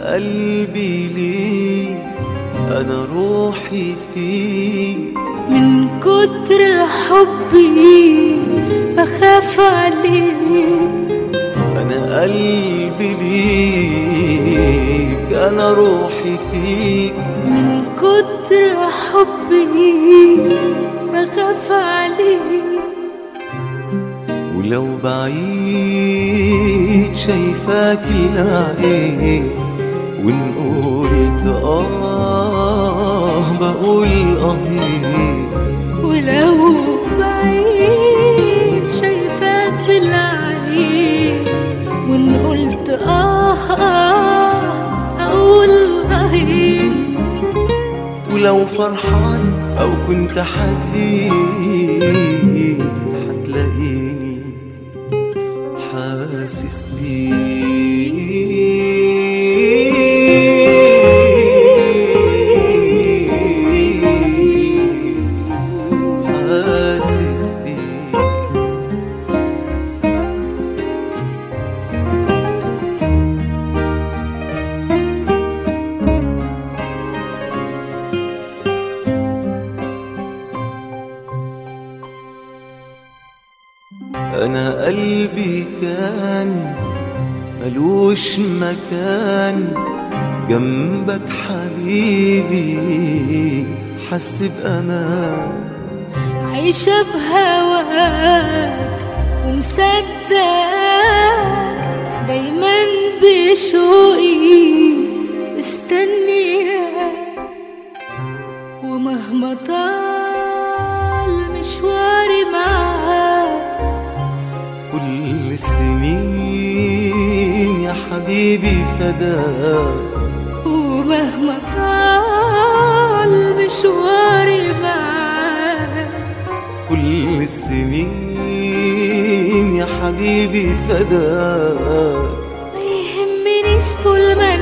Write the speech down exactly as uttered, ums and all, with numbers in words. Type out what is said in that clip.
قلبي ليك، أنا روحي فيك، من كتر حبي بخاف عليك. أنا قلبي ليك، أنا روحي فيك، من كتر حبي بخاف عليك. ولو بعيد شايفاك العين، وإن قلت آه بقول آه. ولو بعيد شايفاك في العين، وإن قلت آه آه أقول آه. ولو فرحان أو كنت حزين هتلاقيني حاسس بيك. حاسس بيك. أنا قلبي كان ملوش مكان جنبك حبيبي، حس بأمان. عايشة بهواك ومصدقك، دايما بشوقي مستنياك. ومهما طال مشواري معاك، كل السنين يا حبيبي فداك. ومهما طال مشواري معاك، كل السنين يا حبيبي فداك. ما يهمنيش طول ما